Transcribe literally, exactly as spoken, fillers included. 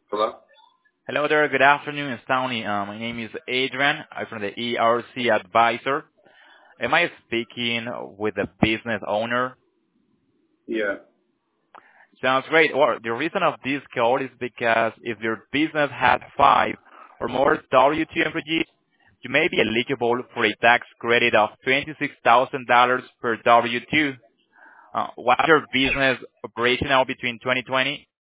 Hello? Hello there. Good afternoon, it's Tony. Uh, my name is Adrian. I'm from the E R C Advisor. Am I speaking with the business owner? Yeah. Sounds great. Well, the reason of this call is because if your business has five or more W two employees, you may be eligible for a tax credit of twenty-six thousand dollars per W two. Uh, was your business operational between twenty twenty